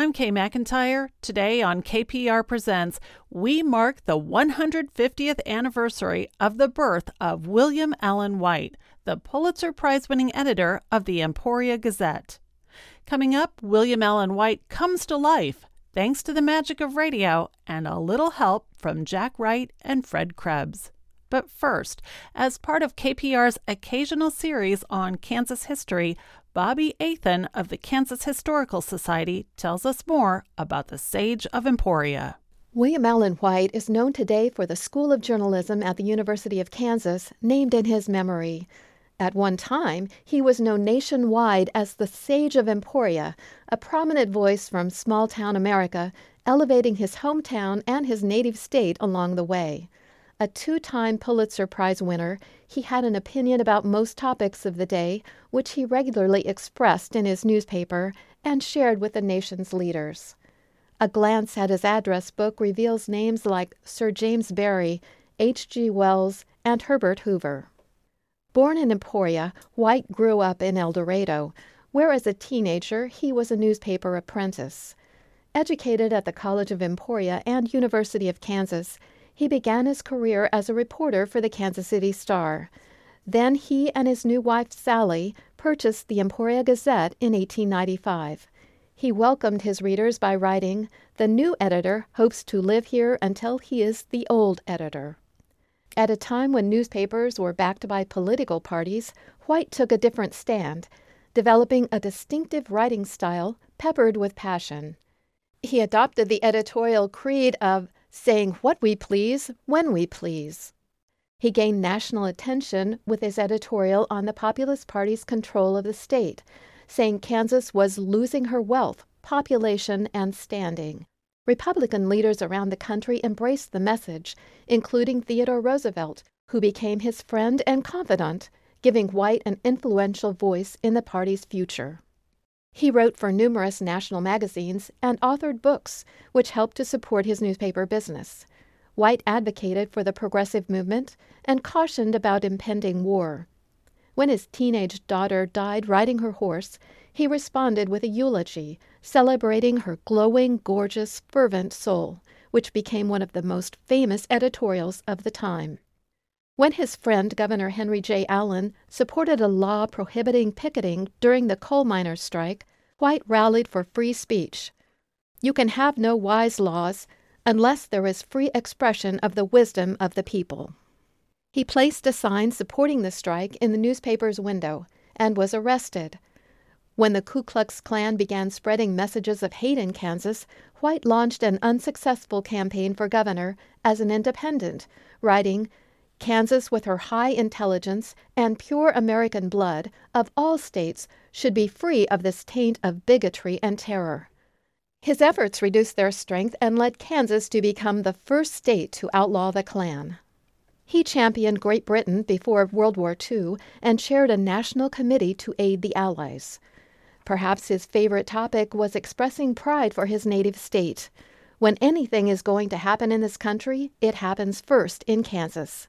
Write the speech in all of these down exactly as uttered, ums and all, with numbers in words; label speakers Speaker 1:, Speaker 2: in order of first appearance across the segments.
Speaker 1: I'm Kay McIntyre. Today on K P R Presents, we mark the one hundred fiftieth anniversary of the birth of William Allen White, the Pulitzer Prize-winning editor of the Emporia Gazette. Coming up, William Allen White comes to life thanks to the magic of radio and a little help from Jack Wright and Fred Krebs. But first, as part of K P R's occasional series on Kansas history, Bobby Athan of the Kansas Historical Society tells us more about the Sage of Emporia.
Speaker 2: William Allen White is known today for the School of Journalism at the University of Kansas, named in his memory. At one time, he was known nationwide as the Sage of Emporia, a prominent voice from small-town America, elevating his hometown and his native state along the way. A two-time Pulitzer Prize winner, he had an opinion about most topics of the day, which he regularly expressed in his newspaper and shared with the nation's leaders. A glance at his address book reveals names like Sir James Barrie, H G Wells, and Herbert Hoover. Born in Emporia, White grew up in El Dorado, where as a teenager he was a newspaper apprentice. Educated at the College of Emporia and University of Kansas, he began his career as a reporter for the Kansas City Star. Then he and his new wife, Sally, purchased the Emporia Gazette in eighteen ninety-five. He welcomed his readers by writing, "The new editor hopes to live here until he is the old editor." At a time when newspapers were backed by political parties, White took a different stand, developing a distinctive writing style peppered with passion. He adopted the editorial creed of saying what we please, when we please. He gained national attention with his editorial on the Populist Party's control of the state, saying Kansas was losing her wealth, population, and standing. Republican leaders around the country embraced the message, including Theodore Roosevelt, who became his friend and confidant, giving White an influential voice in the party's future. He wrote for numerous national magazines and authored books, which helped to support his newspaper business. White advocated for the progressive movement and cautioned about impending war. When his teenage daughter died riding her horse, he responded with a eulogy, celebrating her glowing, gorgeous, fervent soul, which became one of the most famous editorials of the time. When his friend, Governor Henry J. Allen, supported a law prohibiting picketing during the coal miners' strike, White rallied for free speech. You can have no wise laws unless there is free expression of the wisdom of the people. He placed a sign supporting the strike in the newspaper's window and was arrested. When the Ku Klux Klan began spreading messages of hate in Kansas, White launched an unsuccessful campaign for governor as an independent, writing, "Kansas, with her high intelligence and pure American blood of all states, should be free of this taint of bigotry and terror." His efforts reduced their strength and led Kansas to become the first state to outlaw the Klan. He championed Great Britain before World War Two and chaired a national committee to aid the Allies. Perhaps his favorite topic was expressing pride for his native state. When anything is going to happen in this country, it happens first in Kansas.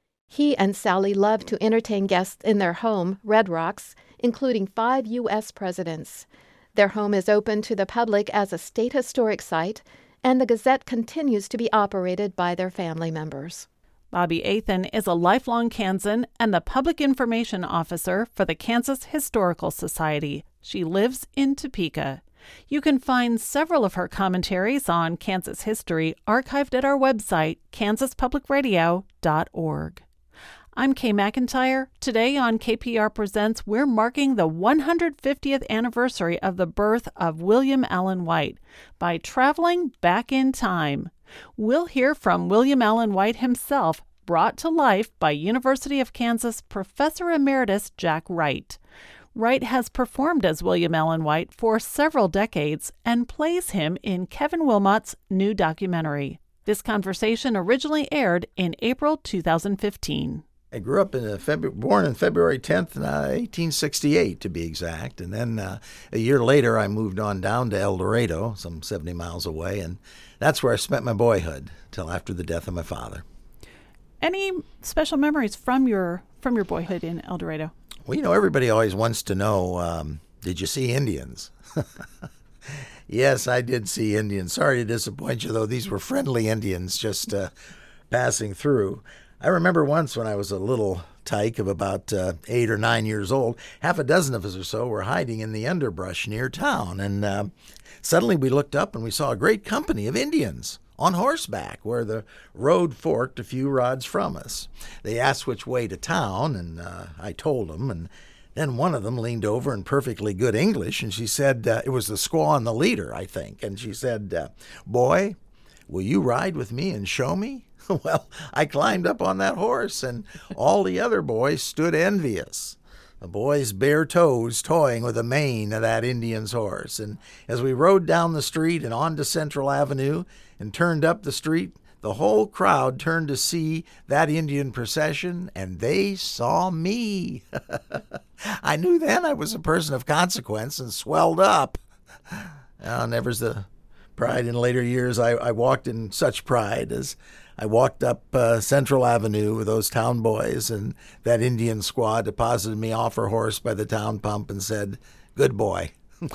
Speaker 2: He and Sally loved to entertain guests in their home, Red Rocks, including five U S presidents. Their home is open to the public as a state historic site, and the Gazette continues to be operated by their family members.
Speaker 1: Bobby Athan is a lifelong Kansan and the Public Information Officer for the Kansas Historical Society. She lives in Topeka. You can find several of her commentaries on Kansas history archived at our website, kansas public radio dot org. I'm Kay McIntyre. Today on K P R Presents, we're marking the one hundred fiftieth anniversary of the birth of William Allen White by traveling back in time. We'll hear from William Allen White himself, brought to life by University of Kansas Professor Emeritus Jack Wright. Wright has performed as William Allen White for several decades and plays him in Kevin Wilmot's new documentary. This conversation originally aired in April two thousand fifteen.
Speaker 3: I grew up in a February, born on February tenth, uh, eighteen sixty-eight to be exact. And then uh, a year later, I moved on down to El Dorado, some seventy miles away. And that's where I spent my boyhood till after the death of my father.
Speaker 1: Any special memories from your from your boyhood in El Dorado?
Speaker 3: Well, you know, everybody always wants to know, um, did you see Indians? Yes, I did see Indians. Sorry to disappoint you, though. These were friendly Indians just uh, passing through. I remember once when I was a little tyke of about uh, eight or nine years old, half a dozen of us or so were hiding in the underbrush near town. And uh, suddenly we looked up and we saw a great company of Indians on horseback where the road forked a few rods from us. They asked which way to town, and uh, I told them, and then one of them leaned over in perfectly good English, and she said, uh, it was the squaw and the leader, I think, and she said, uh, boy, will you ride with me and show me? Well, I climbed up on that horse, and all the other boys stood envious. The boy's bare toes toying with the mane of that Indian's horse. And as we rode down the street and onto Central Avenue and turned up the street, the whole crowd turned to see that Indian procession, and they saw me. I knew then I was a person of consequence and swelled up. Oh, never's the pride in later years. I, I walked in such pride as I walked up uh, Central Avenue with those town boys, and that Indian squaw deposited me off her horse by the town pump and said, good boy.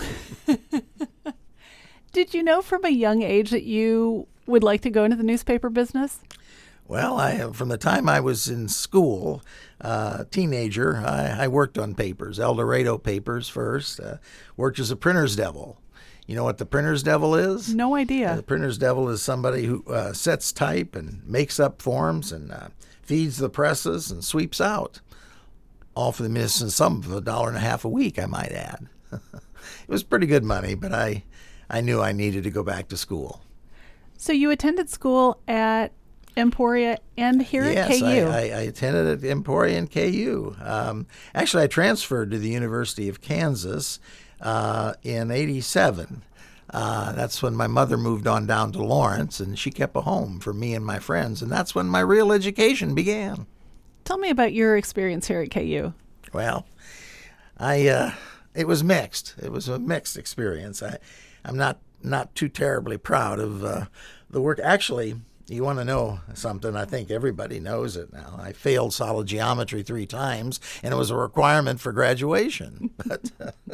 Speaker 1: Did you know from a young age that you would like to go into the newspaper business?
Speaker 3: Well, I from the time I was in school, uh, teenager, I, I worked on papers, El Dorado papers first, uh, worked as a printer's devil. You know what the printer's devil is?
Speaker 1: No idea.
Speaker 3: Uh, the printer's devil is somebody who uh, sets type and makes up forms and uh, feeds the presses and sweeps out. All for the minimum sum of a dollar and a half a week, I might add. It was pretty good money, but I, I knew I needed to go back to school.
Speaker 1: So you attended school at Emporia and here
Speaker 3: yes,
Speaker 1: at K U.
Speaker 3: Yes, I, I attended at Emporia and K U. Um, actually, I transferred to the University of Kansas uh, in eighty-seven. Uh, that's when my mother moved on down to Lawrence, and she kept a home for me and my friends, and that's when my real education began.
Speaker 1: Tell me about your experience here at K U.
Speaker 3: Well, I uh, it was mixed. It was a mixed experience. I, I'm not not too terribly proud of uh, the work. Actually, you want to know something? I think everybody knows it now. I failed solid geometry three times, and it was a requirement for graduation. But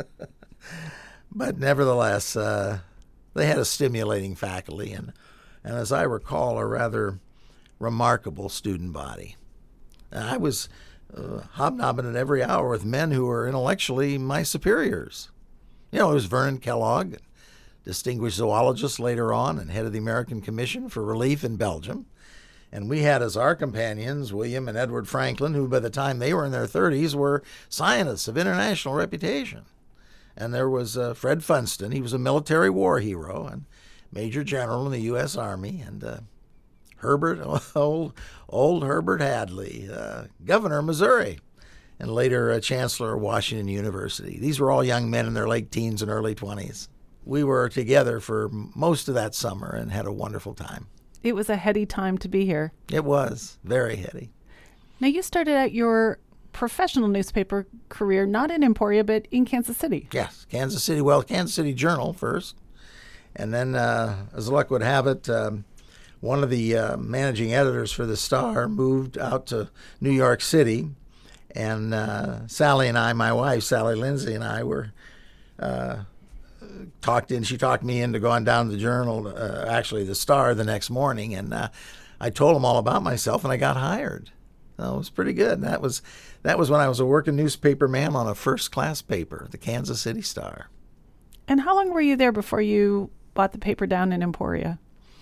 Speaker 3: but nevertheless, uh, they had a stimulating faculty, and and as I recall, a rather remarkable student body. And I was uh, hobnobbing at every hour with men who were intellectually my superiors. You know, it was Vernon Kellogg, distinguished zoologist later on and head of the American Commission for Relief in Belgium. And we had as our companions William and Edward Franklin, who by the time they were in their thirties were scientists of international reputation. And there was uh, Fred Funston. He was a military war hero and major general in the U S Army. And uh, Herbert, old, old Herbert Hadley, uh, governor of Missouri, and later uh, chancellor of Washington University. These were all young men in their late teens and early twenties. We were together for most of that summer and had a wonderful time.
Speaker 1: It was a heady time to be here.
Speaker 3: It was very heady.
Speaker 1: Now, you started out your professional newspaper career not in Emporia, but in Kansas City.
Speaker 3: Yes, Kansas City. Well, Kansas City Journal first. And then, uh, as luck would have it, um, one of the uh, managing editors for the Star moved out to New York City. And uh, Sally and I, my wife, Sally Lindsay, and I were... Uh, talked in, she talked me into going down to the Journal, uh, actually the Star, the next morning, and uh, I told them all about myself, and I got hired. So it was pretty good. And that was that was when I was a working newspaper man on a first-class paper, the Kansas City Star.
Speaker 1: And how long were you there before you bought the paper down in Emporia?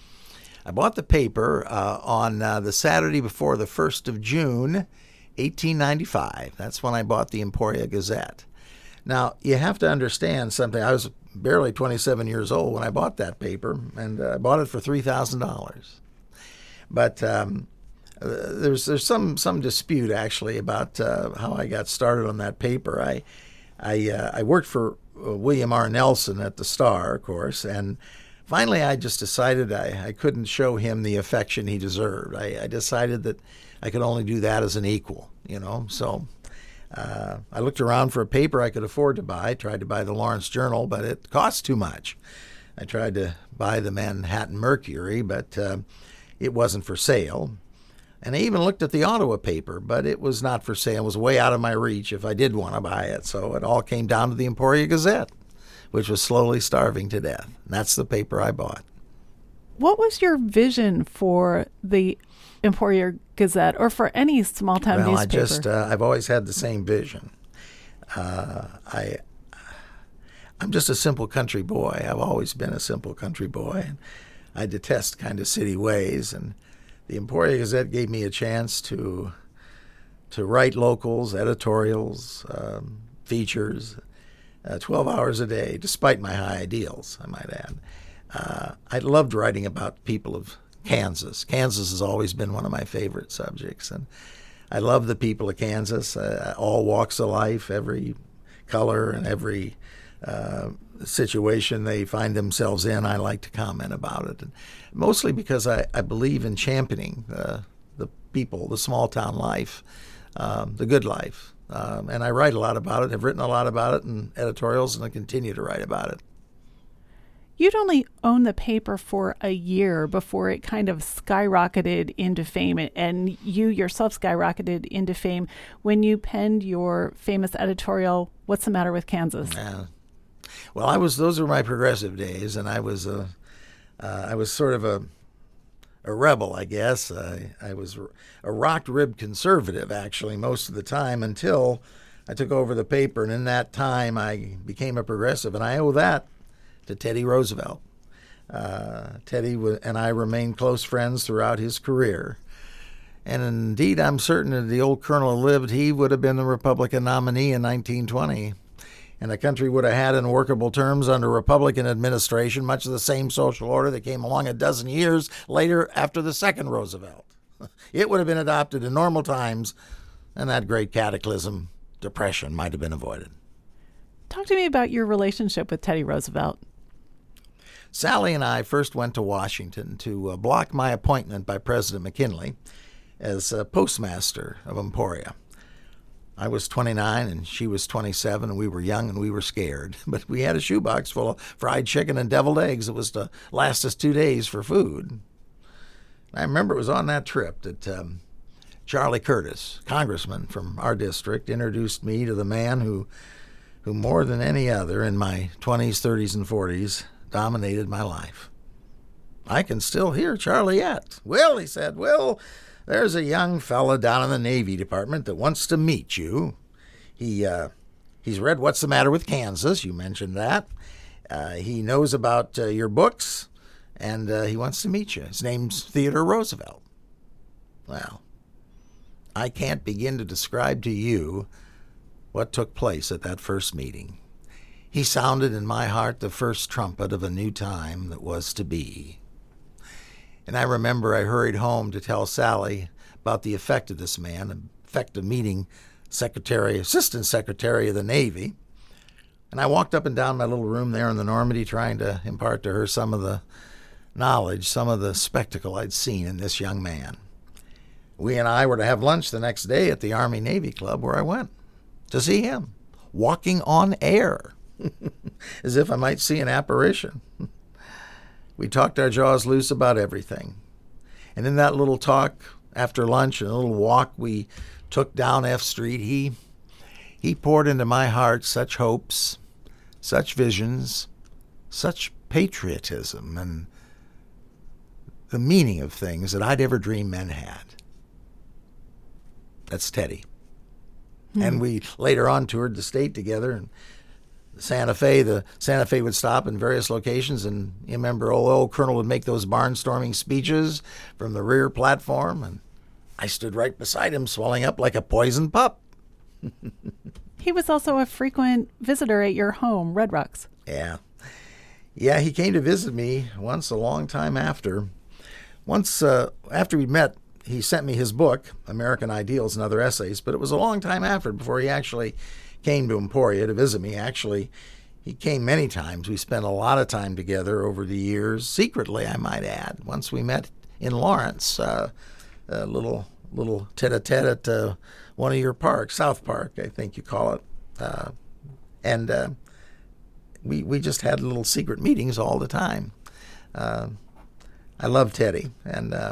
Speaker 3: I bought the paper uh, on uh, the Saturday before the first of June, eighteen ninety-five. That's when I bought the Emporia Gazette. Now, you have to understand something. I was barely twenty-seven years old when I bought that paper, and uh, I bought it for three thousand dollars. But um, uh, there's there's some some dispute, actually, about uh, how I got started on that paper. I I, uh, I worked for uh, William R. Nelson at the Star, of course, and finally I just decided I, I couldn't show him the affection he deserved. I, I decided that I could only do that as an equal, you know, so... Uh, I looked around for a paper I could afford to buy, tried to buy the Lawrence Journal, but it cost too much. I tried to buy the Manhattan Mercury, but uh, it wasn't for sale. And I even looked at the Ottawa paper, but it was not for sale. It was way out of my reach if I did want to buy it. So it all came down to the Emporia Gazette, which was slowly starving to death. And that's the paper I bought.
Speaker 1: What was your vision for the Emporia Gazette, or for any small-town
Speaker 3: well,
Speaker 1: newspaper?
Speaker 3: I just, uh, I've always had the same vision. Uh, I, I'm just a simple country boy. I've always been a simple country boy. And I detest kind of city ways, and the Emporia Gazette gave me a chance to to write locals, editorials, um, features, uh, twelve hours a day, despite my high ideals, I might add. Uh, I loved writing about people of Kansas. Kansas has always been one of my favorite subjects, and I love the people of Kansas, uh, all walks of life, every color and every uh, situation they find themselves in. I like to comment about it, and mostly because I, I believe in championing uh, the people, the small town life, um, the good life. Um, and I write a lot about it, have written a lot about it in editorials, and I continue to write about it.
Speaker 1: You'd only owned the paper for a year before it kind of skyrocketed into fame, and you yourself skyrocketed into fame when you penned your famous editorial, What's the Matter with Kansas?
Speaker 3: Yeah. Well, I was, those were my progressive days, and I was a, uh, I was sort of a, a rebel, I guess. I, I was a rock-ribbed conservative, actually, most of the time, until I took over the paper, and in that time I became a progressive, and I owe that to Teddy Roosevelt. Uh, Teddy w- and I remained close friends throughout his career. And indeed, I'm certain that the old colonel lived, he would have been the Republican nominee in nineteen twenty. And the country would have had in workable terms under Republican administration much of the same social order that came along a dozen years later after the second Roosevelt. It would have been adopted in normal times, and that great cataclysm, depression, might have been avoided.
Speaker 1: Talk to me about your relationship with Teddy Roosevelt.
Speaker 3: Sally and I first went to Washington to uh, block my appointment by President McKinley as uh, postmaster of Emporia. I was twenty-nine and she was twenty-seven, and we were young and we were scared. But we had a shoebox full of fried chicken and deviled eggs that was to last us two days for food. I remember it was on that trip that um, Charlie Curtis, congressman from our district, introduced me to the man who, who more than any other in my twenties, thirties, and forties, dominated my life. I can still hear Charlie yet. "Will," he said, "Will, there's a young fella down in the Navy Department that wants to meet you. He uh, he's read What's the Matter with Kansas. You mentioned that. Uh, he knows about uh, your books, and uh, he wants to meet you. His name's Theodore Roosevelt." Well, I can't begin to describe to you what took place at that first meeting. He sounded in my heart the first trumpet of a new time that was to be. And I remember I hurried home to tell Sally about the effect of this man, the effect of meeting Secretary, Assistant Secretary of the Navy. And I walked up and down my little room there in the Normandy trying to impart to her some of the knowledge, some of the spectacle I'd seen in this young man. We and I were to have lunch the next day at the Army-Navy Club, where I went to see him, walking on air, as if I might see an apparition. We talked our jaws loose about everything. And in that little talk after lunch and a little walk we took down F Street, he he poured into my heart such hopes, such visions, such patriotism, and the meaning of things that I'd ever dreamed men had. That's Teddy. Hmm. And we later on toured the state together, and Santa Fe, the Santa Fe would stop in various locations, and you remember old, old Colonel would make those barnstorming speeches from the rear platform, and I stood right beside him, swelling up like a poisoned pup.
Speaker 1: He was also a frequent visitor at your home, Red Rocks.
Speaker 3: Yeah. Yeah, he came to visit me once a long time after. Once uh, after we met, he sent me his book, American Ideals and Other Essays, but it was a long time after before he actually came to Emporia to visit me. Actually, he came many times. We spent a lot of time together over the years, secretly, I might add. Once we met in Lawrence, uh, a little little tete-a-tete at uh, one of your parks, South Park, I think you call it. Uh, and uh, we we just had little secret meetings all the time. Uh, I love Teddy, and uh,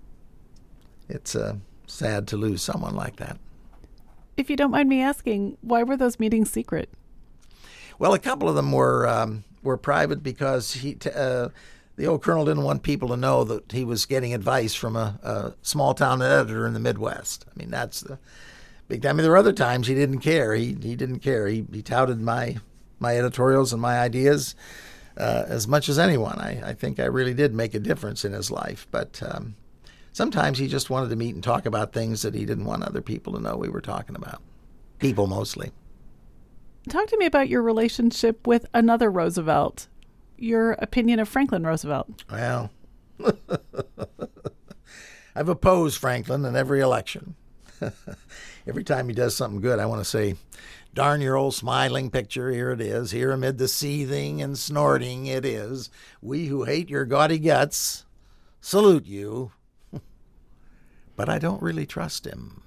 Speaker 3: it's uh, sad to lose someone like that.
Speaker 1: If you don't mind me asking, why were those meetings secret?
Speaker 3: Well, a couple of them were um, were private because he t- uh, the old colonel didn't want people to know that he was getting advice from a, a small town editor in the Midwest. I mean, that's the big time. I mean, there were other times he didn't care. He he didn't care. He he touted my my editorials and my ideas uh, as much as anyone. I, I think I really did make a difference in his life. But um, sometimes he just wanted to meet and talk about things that he didn't want other people to know we were talking about. People mostly.
Speaker 1: Talk to me about your relationship with another Roosevelt. Your opinion of Franklin Roosevelt.
Speaker 3: Well, I've opposed Franklin in every election. Every time he does something good, I want to say, darn your old smiling picture, here it is. Here amid the seething and snorting it is. We who hate your gaudy guts salute you. But I don't really trust him.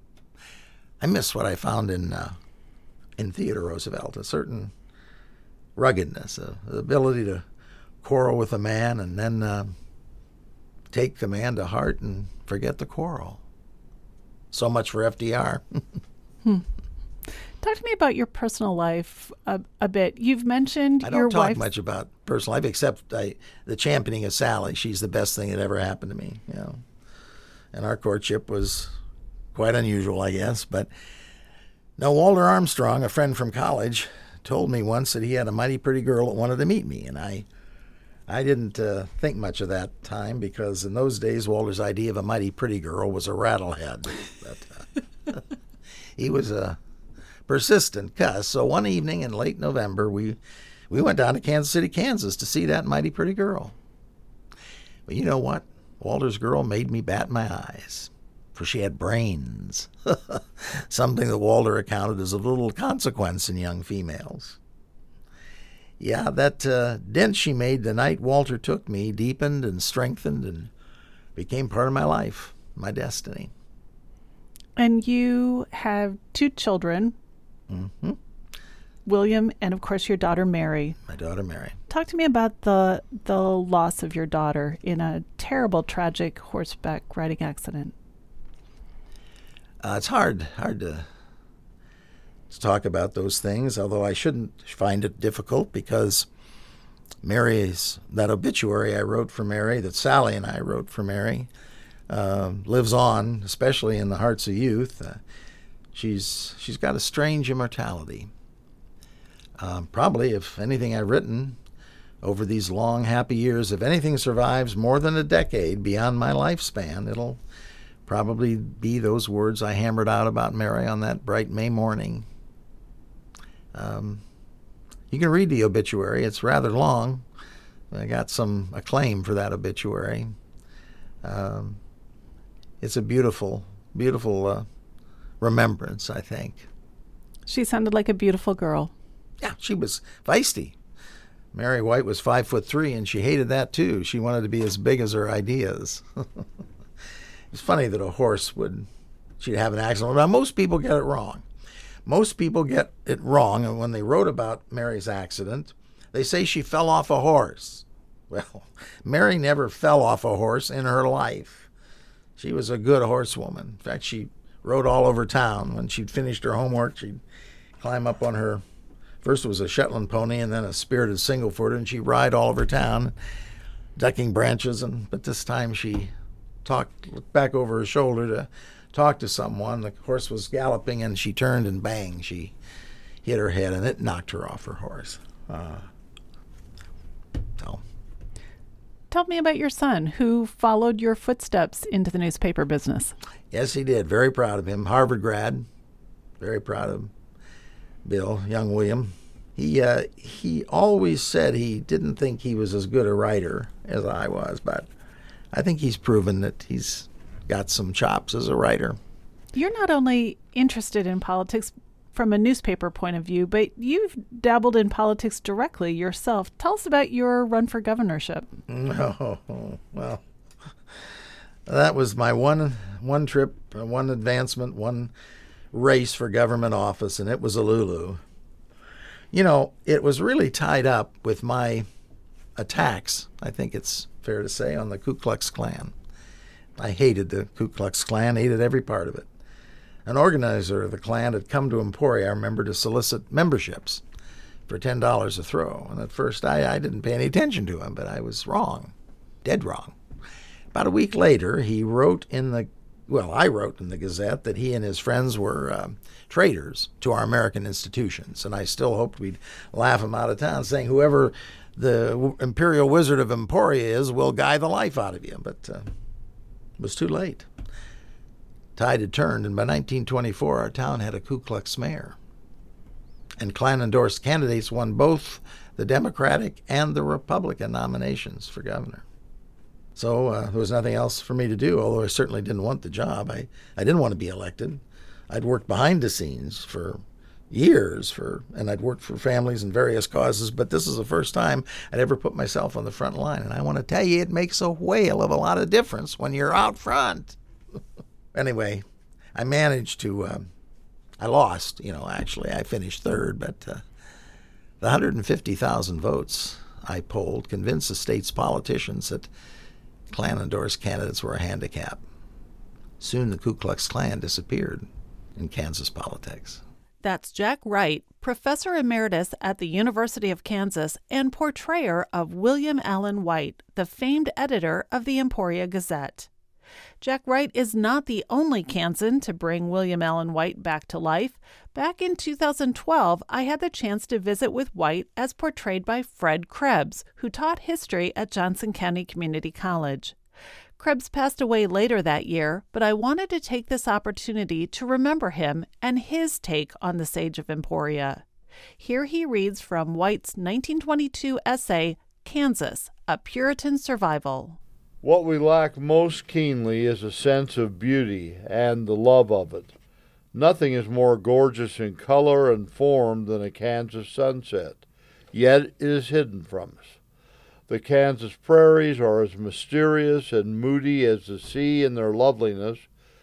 Speaker 3: I miss what I found in uh, in Theodore Roosevelt, a certain ruggedness, uh, the ability to quarrel with a man and then uh, take the man to heart and forget the quarrel. So much for F D R.
Speaker 1: hmm. Talk to me about your personal life a, a bit. You've mentioned
Speaker 3: I don't
Speaker 1: your
Speaker 3: talk
Speaker 1: wife's...
Speaker 3: much about personal life except I, the championing of Sally. She's the best thing that ever happened to me. You know, and our courtship was quite unusual, I guess. But no, Walter Armstrong, a friend from college, told me once that he had a mighty pretty girl that wanted to meet me, and I, I didn't uh, think much of that time because in those days Walter's idea of a mighty pretty girl was a rattlehead. But uh, he was a persistent cuss. So one evening in late November, we we went down to Kansas City, Kansas to see that mighty pretty girl. But you know what? Walter's girl made me bat my eyes, for she had brains, something that Walter accounted as a little consequence in young females. Yeah, that uh, dent she made the night Walter took me deepened and strengthened and became part of my life, my destiny.
Speaker 1: And you have two children,
Speaker 3: mm-hmm.
Speaker 1: William and, of course, your daughter, Mary.
Speaker 3: My daughter, Mary.
Speaker 1: Talk to me about the the loss of your daughter in a terrible, tragic horseback riding accident.
Speaker 3: Uh, it's hard, hard to, to talk about those things, although I shouldn't find it difficult because Mary's, that obituary I wrote for Mary, that Sally and I wrote for Mary, uh, lives on, especially in the hearts of youth. Uh, she's she's got a strange immortality. Um, probably, if anything I've written over these long, happy years, if anything survives more than a decade beyond my lifespan, it'll probably be those words I hammered out about Mary on that bright May morning. Um, you can read the obituary. It's rather long. I got some acclaim for that obituary. Um, it's a beautiful, beautiful uh, remembrance, I think.
Speaker 1: She sounded like a beautiful girl.
Speaker 3: Yeah, she was feisty. Mary White was five foot three, and she hated that too. She wanted to be as big as her ideas. It's funny that a horse would, she'd have an accident. Now, most people get it wrong. Most people get it wrong, and when they wrote about Mary's accident, they say she fell off a horse. Well, Mary never fell off a horse in her life. She was a good horsewoman. In fact, she rode all over town. When she'd finished her homework, she'd climb up on her, first it was a Shetland pony and then a spirited single-footer, and she'd ride all over town, ducking branches. And but this time she talked, looked back over her shoulder to talk to someone. The horse was galloping, and she turned and bang, she hit her head, and it knocked her off her horse. Uh, so.
Speaker 1: Tell me about your son, who followed your footsteps into the newspaper business.
Speaker 3: Yes, he did. Very proud of him. Harvard grad. Very proud of him. Bill, young William. He uh, he always said he didn't think he was as good a writer as I was, but I think he's proven that he's got some chops as a writer.
Speaker 1: You're not only interested in politics from a newspaper point of view, but you've dabbled in politics directly yourself. Tell us about your run for governorship.
Speaker 3: Oh, well, that was my one one trip, one advancement, one race for government office, and it was a Lulu. You know, it was really tied up with my attacks, I think it's fair to say, on the Ku Klux Klan. I hated the Ku Klux Klan, hated every part of it. An organizer of the Klan had come to Emporia, I remember, to solicit memberships for ten dollars a throw. And at first I, I didn't pay any attention to him, but I was wrong, dead wrong. About a week later, he wrote in the, well, I wrote in the Gazette that he and his friends were um, traitors to our American institutions. And I still hoped we'd laugh him out of town, saying whoever the Imperial Wizard of Emporia is will guy the life out of you. But uh, it was too late. Tide had turned, and by nineteen twenty-four, our town had a Ku Klux mayor. And Klan-endorsed candidates won both the Democratic and the Republican nominations for governor. So uh, there was nothing else for me to do, although I certainly didn't want the job. I, I didn't want to be elected. I'd worked behind the scenes for years, for, and I'd worked for families and various causes, but this is the first time I'd ever put myself on the front line. And I want to tell you, it makes a whale of a lot of difference when you're out front. Anyway, I managed to, uh, I lost, you know, actually. I finished third, but uh, the one hundred fifty thousand votes I polled convinced the state's politicians that Klan-endorsed candidates were a handicap. Soon the Ku Klux Klan disappeared in Kansas politics.
Speaker 1: That's Jack Wright, professor emeritus at the University of Kansas and portrayer of William Allen White, the famed editor of the Emporia Gazette. Jack Wright is not the only Kansan to bring William Allen White back to life. Back in two thousand twelve, I had the chance to visit with White as portrayed by Fred Krebs, who taught history at Johnson County Community College. Krebs passed away later that year, but I wanted to take this opportunity to remember him and his take on the Sage of Emporia. Here he reads from White's nineteen twenty-two essay, Kansas, A Puritan Survival.
Speaker 4: What we lack most keenly is a sense of beauty and the love of it. Nothing is more gorgeous in color and form than a Kansas sunset, yet it is hidden from us. The Kansas prairies are as mysterious and moody as the sea in their loveliness,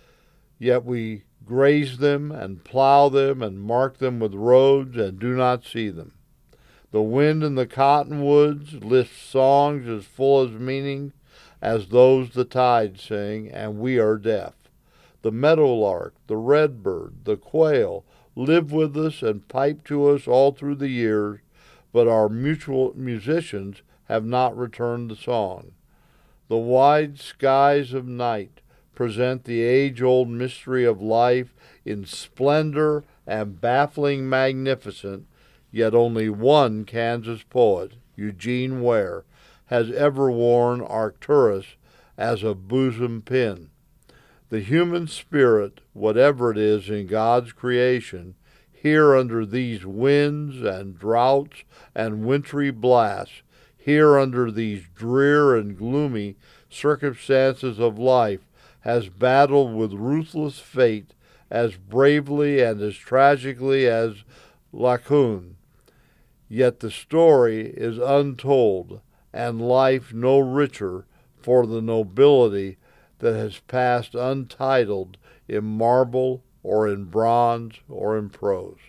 Speaker 4: yet we graze them and plow them and mark them with roads and do not see them. The wind in the cottonwoods lifts songs as full of meaning as those the tide sing, and we are deaf. The meadowlark, the redbird, the quail live with us and pipe to us all through the years, but our mutual musicians have not returned the song. The wide skies of night present the age-old mystery of life in splendor and baffling magnificence, yet only one Kansas poet, Eugene Ware, has ever worn Arcturus as a bosom pin. The human spirit, whatever it is in God's creation, here under these winds and droughts and wintry blasts, here under these drear and gloomy circumstances of life, has battled with ruthless fate as bravely and as tragically as Laocoon. Yet the story is untold, and life no richer for the nobility that has passed untitled in marble or in bronze or in prose.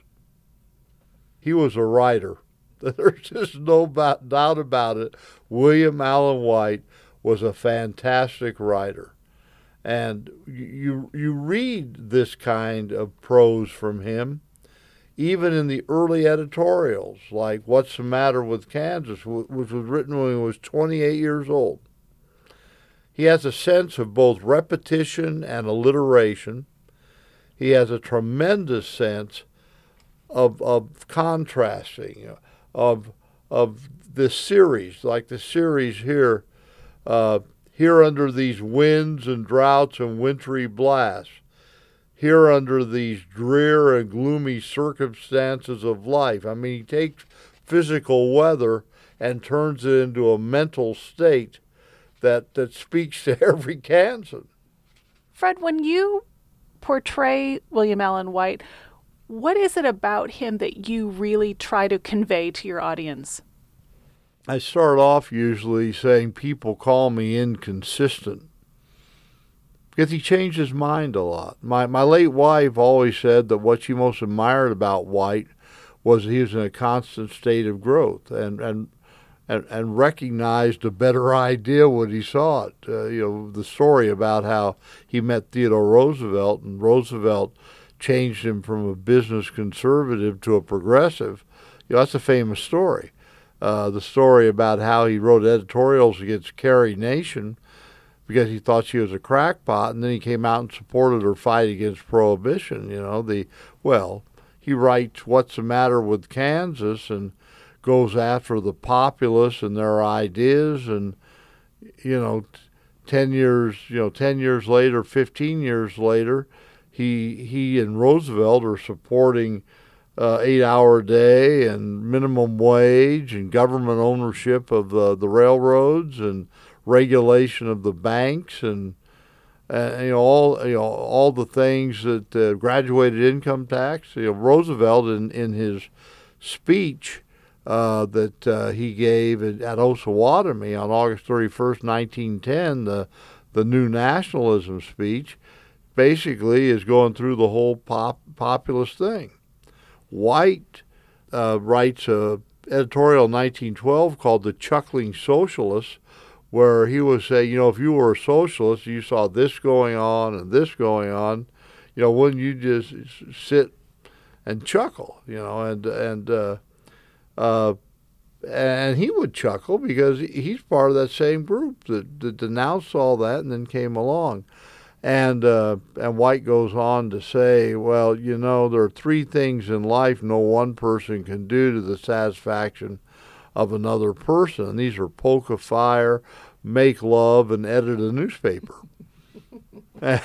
Speaker 4: He was a writer. There's just no doubt about it. William Allen White was a fantastic writer. And you, you read this kind of prose from him, even in the early editorials, like What's the Matter with Kansas, which was written when he was twenty-eight years old. He has a sense of both repetition and alliteration. He has a tremendous sense of of contrasting, of of this series, like the series here, uh, here under these winds and droughts and wintry blasts. Here under these drear and gloomy circumstances of life. I mean, he takes physical weather and turns it into a mental state that, that speaks to every Kansan.
Speaker 1: Fred, when you portray William Allen White, what is it about him that you really try to convey to your audience?
Speaker 4: I start off usually saying people call me inconsistent, because he changed his mind a lot. My my late wife always said that what she most admired about White was he was in a constant state of growth and and and, and recognized a better idea when he saw it. Uh, you know, the story about how he met Theodore Roosevelt, and Roosevelt changed him from a business conservative to a progressive. you know, that's a famous story. Uh, the story about how he wrote editorials against Carrie Nation because he thought she was a crackpot, and then he came out and supported her fight against prohibition. You know, the well, he writes "What's the Matter with Kansas" and goes after the populace and their ideas, and you know, ten years, you know, ten years later, fifteen years later, he he and Roosevelt are supporting Uh, eight-hour day and minimum wage and government ownership of the, the railroads and regulation of the banks and, and you know all you know all the things that uh, graduated income tax. You know, Roosevelt in in his speech uh, that uh, he gave at, at Osawatomie on August thirty-first, nineteen ten, the the New Nationalism speech, basically is going through the whole pop populist thing. White uh, writes an editorial in nineteen twelve called The Chuckling Socialists, where he was saying, you know, if you were a socialist, you saw this going on and this going on, you know, wouldn't you just sit and chuckle, you know, and and uh, uh, and he would chuckle because he's part of that same group that, that denounced all that and then came along. And uh, and White goes on to say, well, you know, there are three things in life no one person can do to the satisfaction of another person. And these are poke a fire, make love, and edit a newspaper. and,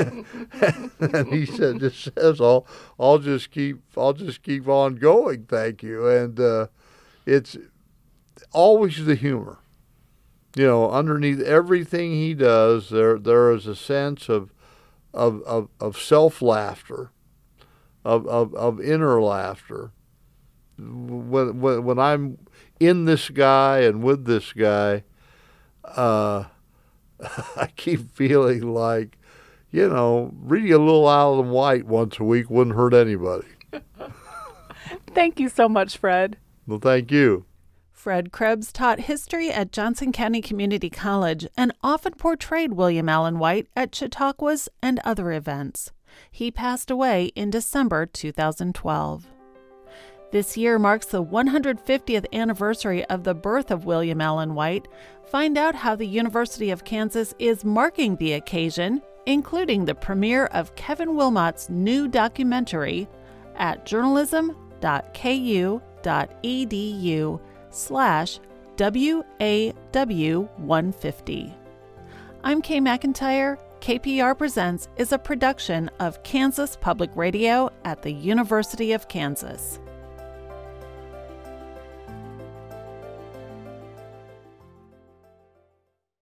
Speaker 4: and he said, just says, I'll, I'll just keep, I'll just keep on going, thank you. And uh, it's always the humor. You know, underneath everything he does, there there is a sense of of of, of self laughter, of, of of inner laughter. When when when I'm in this guy and with this guy, uh, I keep feeling like, you know, reading a little Alan White once a week wouldn't hurt anybody.
Speaker 1: Thank you so much, Fred.
Speaker 4: Well, thank you.
Speaker 1: Fred Krebs taught history at Johnson County Community College and often portrayed William Allen White at Chautauquas and other events. He passed away in December two thousand twelve. This year marks the one hundred fiftieth anniversary of the birth of William Allen White. Find out how the University of Kansas is marking the occasion, including the premiere of Kevin Wilmot's new documentary at journalism.ku.edu slash W A W one fifty. I'm Kay McIntyre. K P R Presents is a production of Kansas Public Radio at the University of Kansas.